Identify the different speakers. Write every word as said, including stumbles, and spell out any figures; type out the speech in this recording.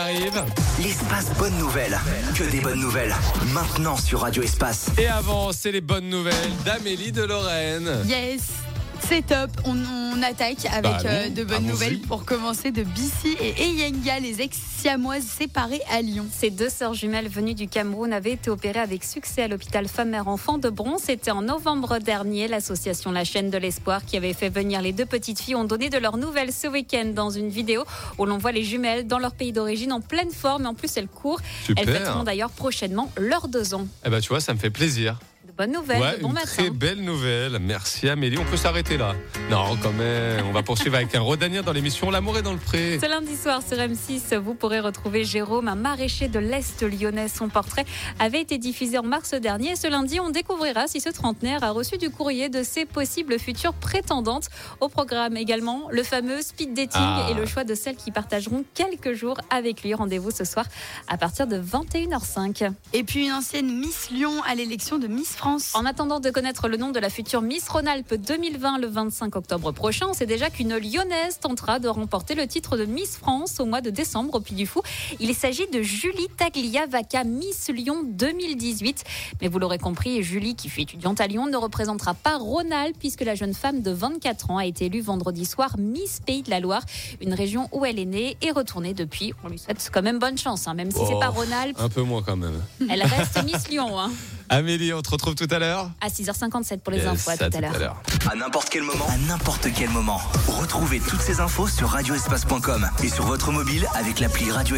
Speaker 1: arrive.
Speaker 2: L'espace bonne nouvelle. Que des bonnes nouvelles. Maintenant sur Radio Espace.
Speaker 1: Et avant, c'est les bonnes nouvelles d'Amélie de Lorraine.
Speaker 3: Yes, c'est top. On, on attaque avec
Speaker 1: Bah,
Speaker 3: euh, de bonnes
Speaker 1: allons-y.
Speaker 3: nouvelles pour commencer de Bissi et Eyenga, les ex-siamoises séparées à Lyon.
Speaker 4: Ces deux sœurs jumelles venues du Cameroun avaient été opérées avec succès à l'hôpital Femme-Mère-Enfant de Bron. C'était en novembre dernier. L'association La Chaîne de l'Espoir, qui avait fait venir les deux petites filles, ont donné de leurs nouvelles ce week-end dans une vidéo où l'on voit les jumelles dans leur pays d'origine en pleine forme. Et en plus, elles courent.
Speaker 1: Super.
Speaker 4: Elles fêteront d'ailleurs prochainement leurs deux ans.
Speaker 1: Eh ben, tu vois, ça me fait plaisir.
Speaker 4: De bonnes nouvelles,
Speaker 1: Ouais,
Speaker 4: de bon
Speaker 1: une
Speaker 4: matin.
Speaker 1: très belle nouvelle. Merci Amélie. On peut s'arrêter là. Non, quand même. On va poursuivre avec un Rodania dans l'émission L'amour est dans le pré.
Speaker 4: Ce lundi soir sur M six, vous pourrez retrouver Jérôme, un maraîcher de l'Est lyonnais. Son portrait avait été diffusé en mars dernier. Ce lundi, on découvrira si ce trentenaire a reçu du courrier de ses possibles futures prétendantes. Au programme également, le fameux speed dating
Speaker 1: Ah.
Speaker 4: et le choix de celles qui partageront quelques jours avec lui. Rendez-vous ce soir à partir de vingt et une heures cinq.
Speaker 3: Et puis une ancienne Miss Lyon à l'élection de Miss France.
Speaker 4: En attendant de connaître le nom de la future Miss Rhône-Alpes deux mille vingt le vingt-cinq octobre prochain, on sait déjà qu'une Lyonnaise tentera de remporter le titre de Miss France au mois de décembre au Puy du Fou. Il s'agit de Julie Tagliavaca, Miss Lyon deux mille dix-huit. Mais vous l'aurez compris, Julie, qui fut étudiante à Lyon, ne représentera pas Rhône-Alpes puisque la jeune femme de vingt-quatre ans a été élue vendredi soir Miss Pays de la Loire, une région où elle est née et retournée depuis. On lui souhaite quand même bonne chance, hein, même si
Speaker 1: Oh,
Speaker 4: c'est pas Rhône-Alpes.
Speaker 1: Un peu moins quand même.
Speaker 4: Elle reste Miss Lyon. Hein.
Speaker 1: Amélie, on te retrouve tout à l'heure.
Speaker 4: À six heures cinquante-sept pour les
Speaker 1: Yes,
Speaker 4: infos. À tout à l'heure.
Speaker 2: À n'importe quel moment. À n'importe quel moment. Retrouvez toutes ces infos sur radio espace point com et sur votre mobile avec l'appli Radio